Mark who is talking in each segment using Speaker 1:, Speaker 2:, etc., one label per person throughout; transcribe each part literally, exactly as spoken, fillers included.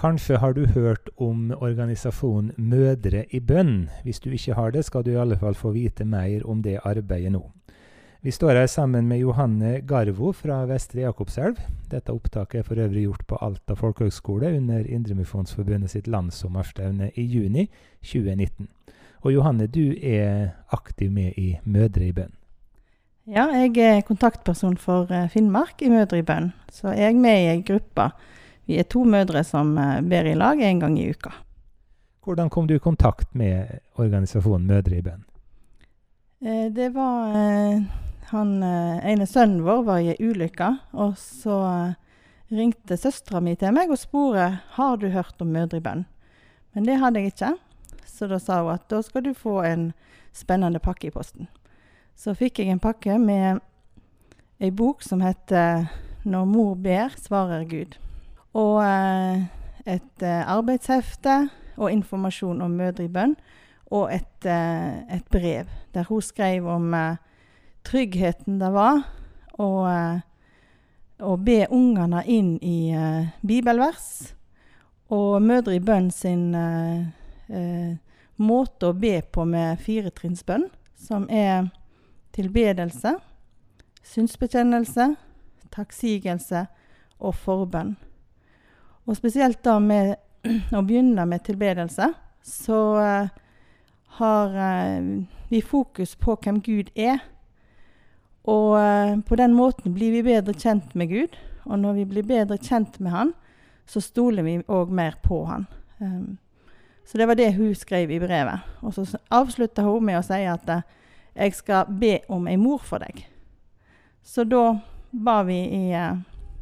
Speaker 1: Kanskje har du hørt om organisasjonen Mødre i bønn. Hvis du ikke har det, skal du i alle fall få vite mer om det arbeidet nå. Vi står her sammen med Johanne Garvo fra Vestre Jakobselv. Dette opptaket er for øvrig gjort på Alta Folkehøgskole under Indremisjonsforbundet sitt landsommerstevne i juni tjue nitten. Og Johanne, du er aktiv med i Mødre i bønn.
Speaker 2: Ja, jeg er kontaktperson for Finnmark i Mødre i bønn. Så jeg er med i en gruppe. Vi er to mødre som ber i lag en gang i uka.
Speaker 1: Hvordan kom du i kontakt med organisasjonen Mødre i bønn?
Speaker 2: Eh, det var eh, han eh, ene sønnen vår var i ulykke, og så eh, ringte søstra mi til meg og spurte, har du hørt om Mødre i bønn? Men det hadde jeg ikke, så da sa hun at da skal du få en spennende pakke i posten. Så fikk jeg en pakke med en bok som heter Når mor ber, svarer Gud. Og eh, et eh, arbeidshefte og informasjon om Mødre i bønn, og et, eh, et brev der hun skrev om eh, tryggheten det var, og, eh, og be ungene inn i eh, bibelvers, og Mødre i bønn sin eh, eh, måte å be på med firetrinnsbønn, som er tilbedelse, synsbekjennelse, takksigelse og forbønn. Og spesielt da med å begynne med tilbedelse, så uh, har uh, vi fokus på hvem Gud er. Og uh, på den måten blir vi bedre kjent med Gud. Og når vi blir bedre kjent med han, så stoler vi også mer på han. Um, så det var det hun skrev i brevet. Og så avsluttet hun med å si at uh, jeg skal be om en mor for deg. Så da ba vi i uh,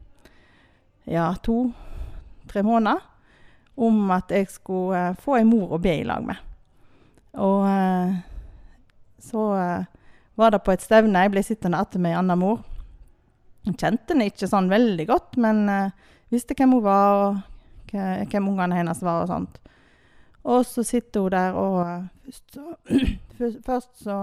Speaker 2: ja, to tre måneder, om at jeg skulle uh, få en mor å be i lag med. Og uh, så uh, var det på et stevne, jeg ble sittende etter med en annen mor. Jeg kjente henne ikke sånn veldig godt, men uh, visste hvem hun var, og hvem ungene hennes var og sånt. Og så sitter hun der, og uh, først så, først så,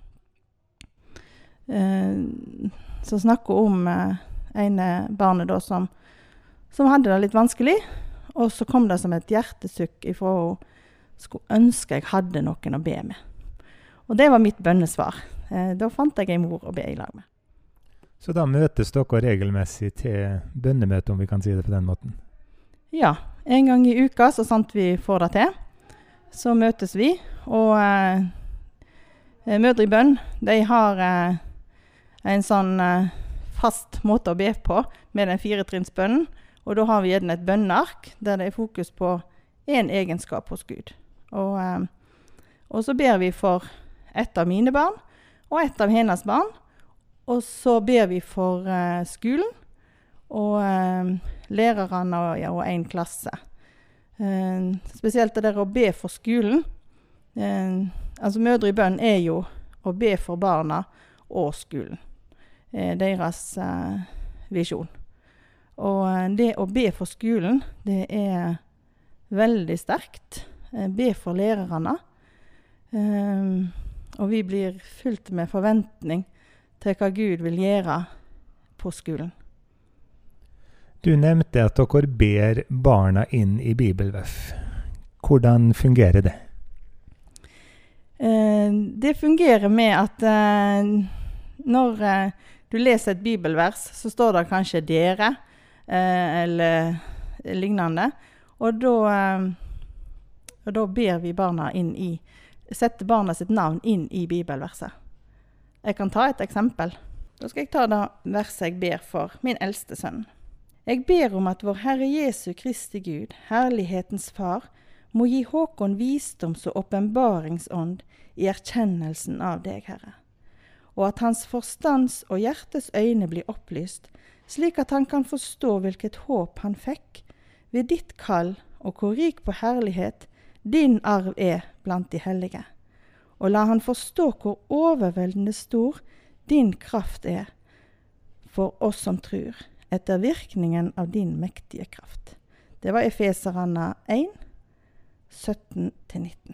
Speaker 2: uh, uh, så snakker hun om uh, ene barnet da, som som hadde det litt vanskelig, og så kom det som et hjertesukk ifra hun skulle ønske jeg hadde noen å be med. Og det var mitt bønnesvar. Eh, da fant jeg en mor å be i lag med.
Speaker 1: Så da møtes dere regelmessig til bønnemøte, om vi kan si det på den måten?
Speaker 2: Ja, en gang i uka, så sant vi får det til, så møtes vi. Og eh, Mødre i bønn, de har eh, en sånn eh, fast måte å be på med den firetrinnsbønnen. Og da har vi gjerne et bønneark, der det er fokus på en egenskap hos Gud. Og, eh, og så ber vi for ett av mine barn, og ett av hennes barn. Og så ber vi for eh, skolen, og eh, lærerne og, ja, og en klasse. Eh, spesielt det der å be for skolen. Eh, altså Mødre i bønn er jo å be for barna og skolen. Eh, deres eh, visjon. Og det å be for skolen, det er veldig sterkt. Be for lærerne. Um, og vi blir fylt med forventning til hva Gud vil gjøre på skolen.
Speaker 1: Du nevnte at dere ber barna inn i bibelvers. Hvordan fungerer det?
Speaker 2: Uh, det fungerer med at uh, når uh, du leser et bibelvers, så står det kanskje dere, Eh, eller lignende. Og da, eh, og da ber vi barna inn i, setter barna sitt navn inn i bibelverset. Jeg kan ta et eksempel. Da skal jeg ta det verset jeg ber for min eldste sønn. Jeg ber om at vår Herre Jesu Kristi Gud, herlighetens far, må gi Håkon visdoms- og åpenbaringsånd i erkjennelsen av deg, Herre. Og at hans forstands og hjertes øyne blir opplyst, slik at han kan forstå hvilket håp han fikk ved ditt kall og hvor rik på herlighet din arv er blant de hellige. Og la han forstå hvor overveldende stor din kraft er for oss som tror, etter virkningen av din mektige kraft. Det var Efeserne én, sytten til nitten.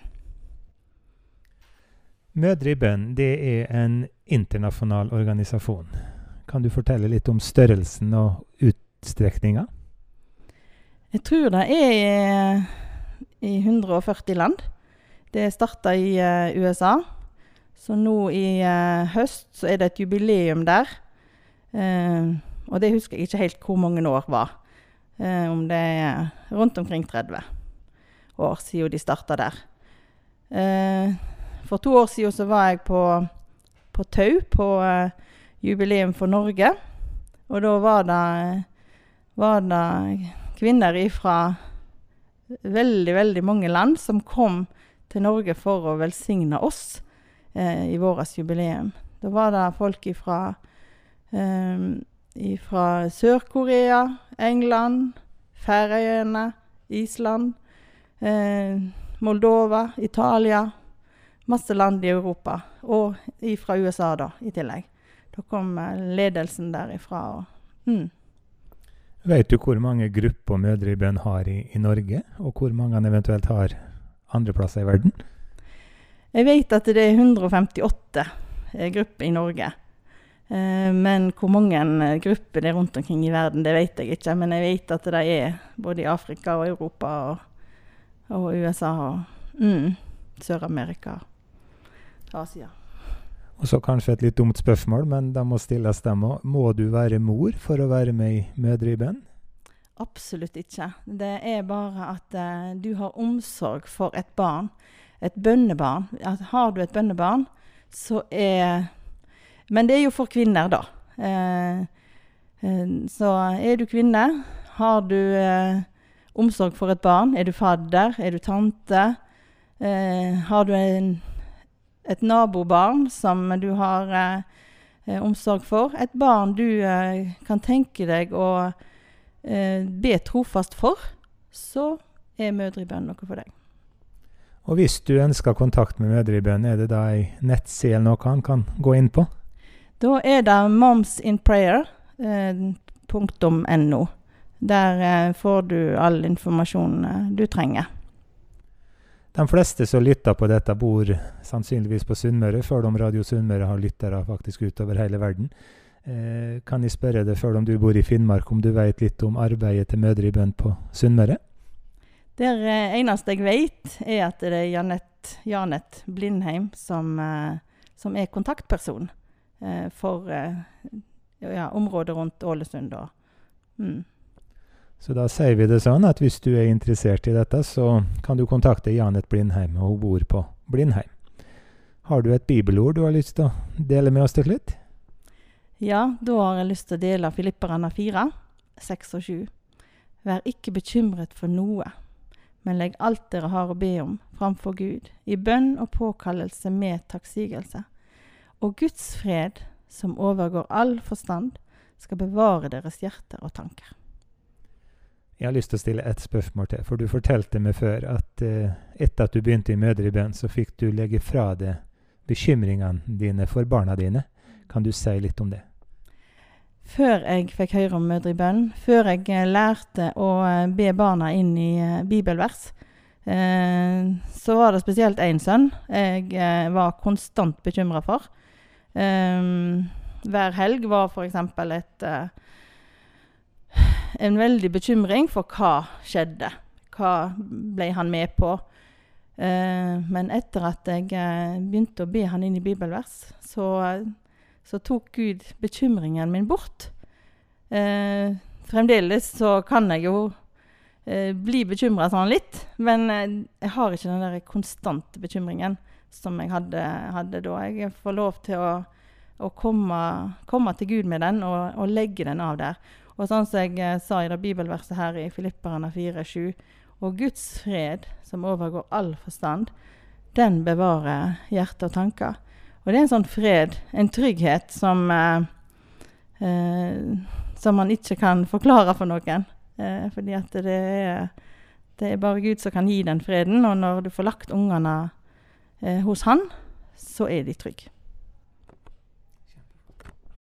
Speaker 1: Mødre i bønn, det er en internasjonal organisasjon. Kan du fortelle litt om størrelsen og utstrekninga?
Speaker 2: Jeg tror det er i, i hundre og førti land. Det startet i uh, U S A. Så nå i uh, høst så er det et jubileum der. Uh, og det husker jeg ikke helt hvor mange år var. Uh, om det er rundt omkring tretti år siden de startet der. Uh, for to år siden så var jeg på, på Tau, på uh, jubileum for Norge. Og da var det, var det kvinner fra veldig, veldig mange land som kom til Norge for å velsigne oss eh, i våres jubileum. Da var det folk fra eh, fra Sør-Korea, England, Færøyene, Island, eh, Moldova, Italia, masse land i Europa, og fra U S A da, i tillegg. Da kom ledelsen derifra. Og, mm.
Speaker 1: Vet du hvor mange grupper mødre i bønn har i, i Norge, og hvor mange han eventuelt har andre plasser i verden?
Speaker 2: Jeg vet at det er hundre og femtiåtte eh, grupper i Norge. Eh, men hvor mange grupper det er rundt omkring i verden, det vet jeg ikke. Men jeg vet at det er både i Afrika og Europa og, og U S A og mm, Sør-Amerika og Asia.
Speaker 1: Og så kanskje et litt dumt spørsmål, men da må stilles dem også. Må du være mor for å være med i Mødre i bønn?
Speaker 2: Absolutt ikke. Det er bare at uh, du har omsorg for et barn, et bønnebarn. At har du et bønnebarn, så er... Men det er jo for kvinner da. Uh, uh, så er du kvinne, har du uh, omsorg for et barn, er du fadder, er du tante, uh, har du en... et nabobarn som du har eh, omsorg for. Et barn du eh, kan tenke deg å eh, be trofast for, så er Mødre i bønn noe for deg.
Speaker 1: Og hvis du ønsker kontakt med Mødre i bønn, er det da en nettside eller noe han kan gå inn på?
Speaker 2: Da er det momsinprayer punktum no. Der eh, får du all informasjon eh, du trenger.
Speaker 1: De fleste som lytter på dette bor sannsynligvis på Sunnmøre, før de Radio Sunnmøre har lyttere faktisk utover hele verden. Eh, kan jeg spørre deg, før om du bor i Finnmark, om du vet litt om arbeidet til Mødre i bønn på Sunnmøre?
Speaker 2: Det eh, eneste jeg vet er at det er Janet, Janet Blindheim som, eh, som er kontaktperson eh, for eh, ja, området rundt Ålesund. Og, mm.
Speaker 1: Så da sier vi det sånn at hvis du er interessert i dette, så kan du kontakte Janet Blindheim, og hun bor på Blindheim. Har du et bibelord du har lyst til å dele med oss til slutt?
Speaker 2: Ja, da har jeg lyst til å dele Filipperne fire, seks og sju. Vær ikke bekymret for noe, men legg alt dere har å be om framfor Gud, i bønn og påkallelse med takksigelse. Og Guds fred, som overgår all forstand, skal bevare deres hjerter og tanker.
Speaker 1: Jeg har lyst til å stille et spørsmål til, for du fortalte meg før at eh, etter at du begynte i Mødre i bønn, så fikk du legge fra deg bekymringene dine for barna dine. Kan du si litt om det?
Speaker 2: Før jeg fikk høre om Mødre i bønn, før jeg eh, lærte å eh, be barna inn i eh, bibelvers, eh, så var det spesielt en sønn jeg eh, var konstant bekymret for. Eh, hver helg var for eksempel et... Eh, en veldig bekymring for hva skjedde. Hva ble han med på? Eh, men etter at jeg eh, begynte å be han inn i bibelvers, så, så tok Gud bekymringen min bort. Eh, fremdeles så kan jeg jo eh, bli bekymret sånn litt, men eh, jeg har ikke den der konstante bekymringen som jeg hadde, hadde da. Jeg får lov til å, å komme, komme til Gud med den og, og legge den av der. Og sånn som jeg eh, sa i det bibelverset her i Filipperne fire sju, og Guds fred, som overgår all forstand, den bevarer hjerte og tanker. Og det er en sånn fred, en trygghet som, eh, eh, som man ikke kan forklare for noen. Eh, fordi at det er, det er bare Gud som kan gi den freden, og når du får lagt ungene eh, hos han, så er de trygge.